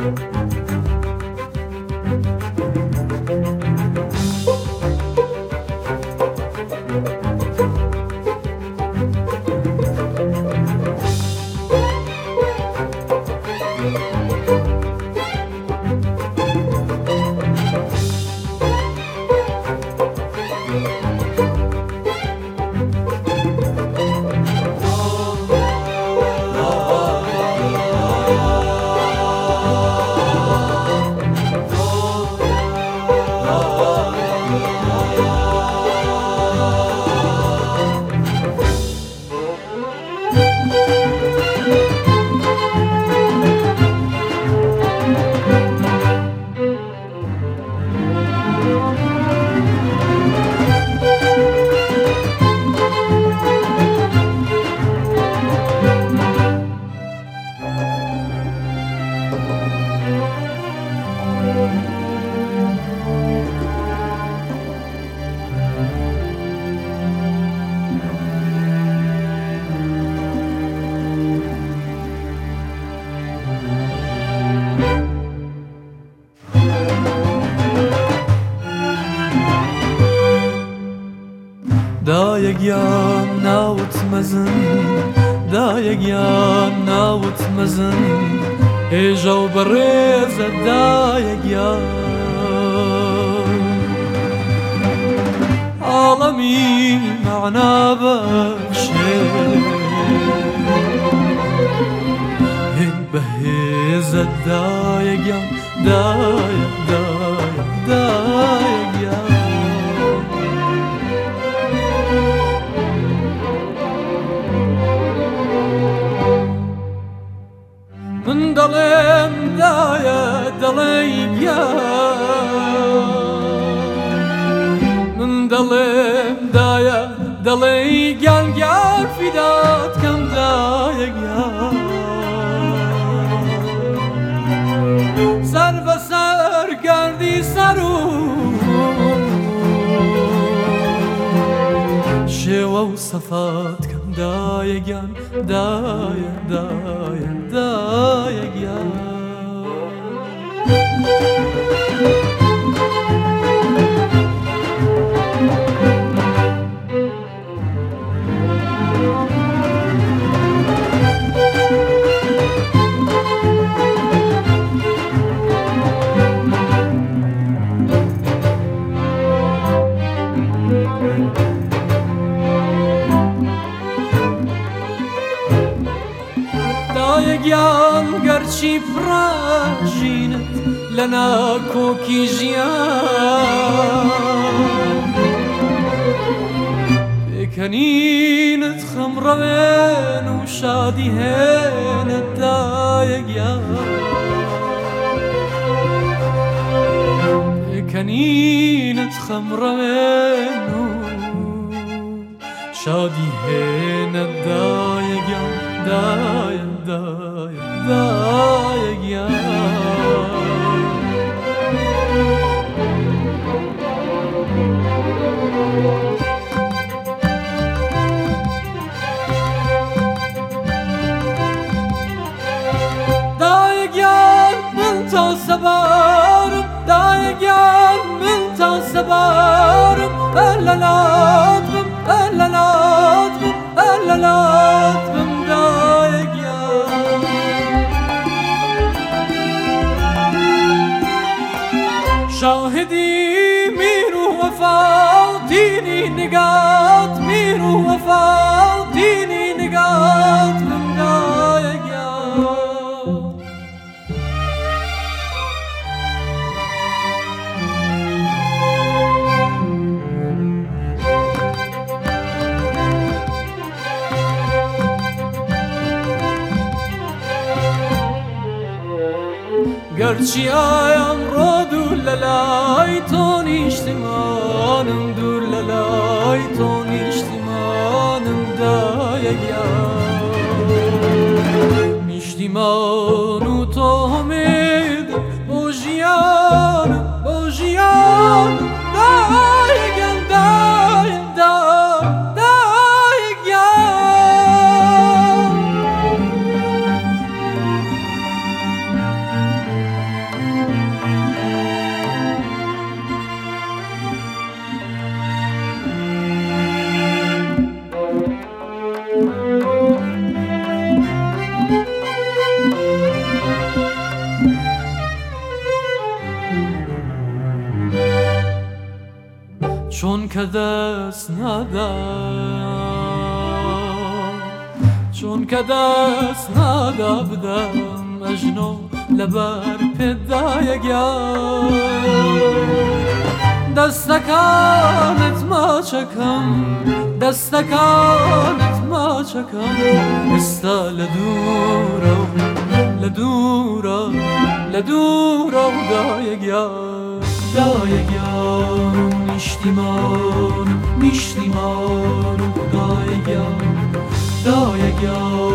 دایگیان ناوت مزن دایگیان ناوت مزن ایجا و بریز دایگیان عالمی معنا بخشه این بهیز دایگیان دایگیان من دلم دایا من دلم دایا دلی گل فدات کم دایا سر و سر گردی سرو شوا و صفات کم دایا دایگیان گرچی پراژینت لنا کوکی جیان بکنینت خمروین و شادی هینت دایگیان بکنینت خمروین و شادی هینت دایگیان دایگیان دایگیان من تا سبارم دایگیان من تا سبارم اللالاتم شاهدی میرو وفا دینی نگات میرو وفا دینی نگات من دایگیان گرچی آیم را دور للای تو نیشتمانم دور للای تو نیشتمانم دایگیان میشتیمانو تو همید بوژیان دایگیان دایگیان که دست بدم اجنو لبر پدایگم دستکانت ما چکم استا لدورا دایگم میشتیمان دایگم